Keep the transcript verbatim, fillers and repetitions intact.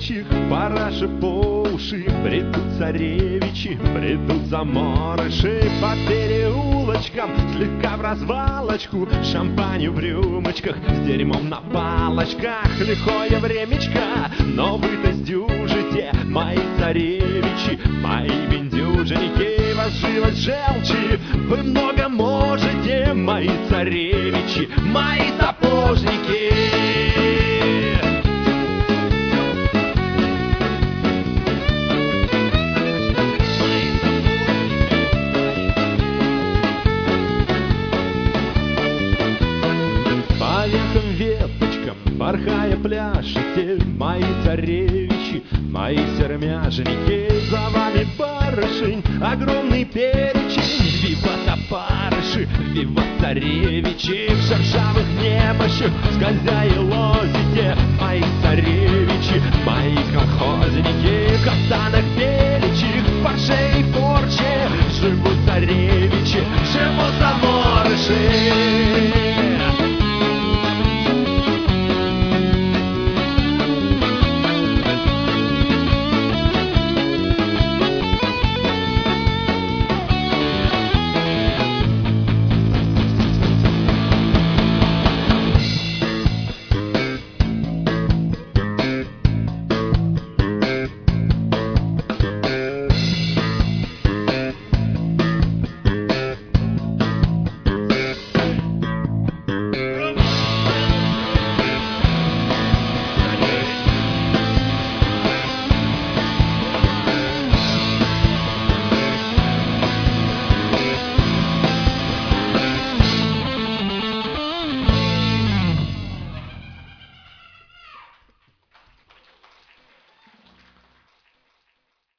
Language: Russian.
девичьих параши по уши. Бредут царевичи, бредут заморыши по переулочкам, слегка в развалочку. Шампанью в рюмочках, с дерьмом на палочках. Лихое времечко, но вы-то сдюжите, мои царевичи, мои бендюжники. Вас живо желчи, вы много можете, мои царевичи, мои сапожники. По вехам веточкам, порхая, пляшете, мои царевичи, мои сермяжники. За вами, барышень, огромный перечень. Виват опарыши, виват царевичи. В шершавых немощах скользя и лозите, мои царевичи, мои колхозники. В кафтанах перечень,